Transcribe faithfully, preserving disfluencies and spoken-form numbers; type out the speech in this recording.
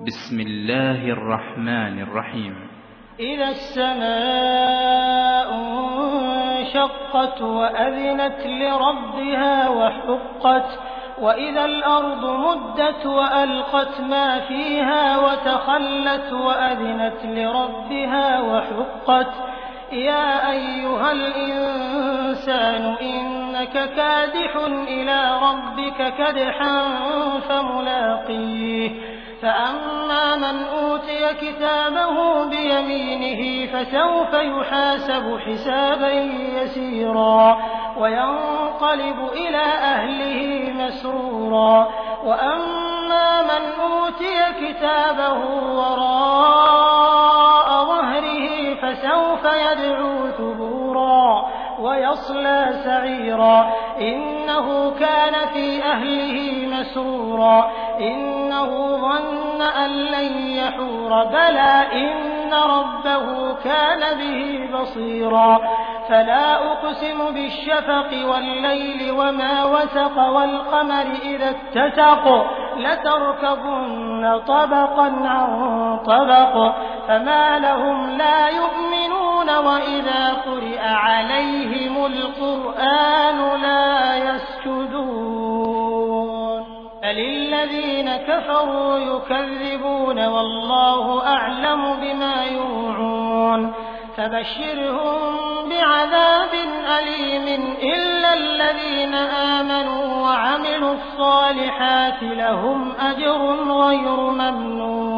بسم الله الرحمن الرحيم. إذا السماء انشقت وأذنت لربها وحقت وإذا الأرض مدت وألقت ما فيها وتخلت وأذنت لربها وحقت يا أيها الإنسان إنك كادح إلى ربك كدحا فملاقيه فأما من أوتي كتابه بيمينه فسوف يحاسب حسابا يسيرا وينقلب إلى أهله مسرورا وأما من أوتي كتابه وراء ظهره فسوف يدعو ثبورا ويصلى سعيرا إنه كان في أهله مسرورا إنه ظن أن لن يحور بلى إن ربه كان به بصيرا فلا أقسم بالشفق والليل وما وسق والقمر إذا اتسق لتركبن طبقا عن طبق فما لهم لا يؤمنون وإذا قرئ عليهم القرآن لا يسجدون فللذين كفروا يكذبون والله أعلم بما يوعون فبشرهم بعذاب أليم إلا الذين آمنوا وعملوا الصالحات لهم أجر غير ممنون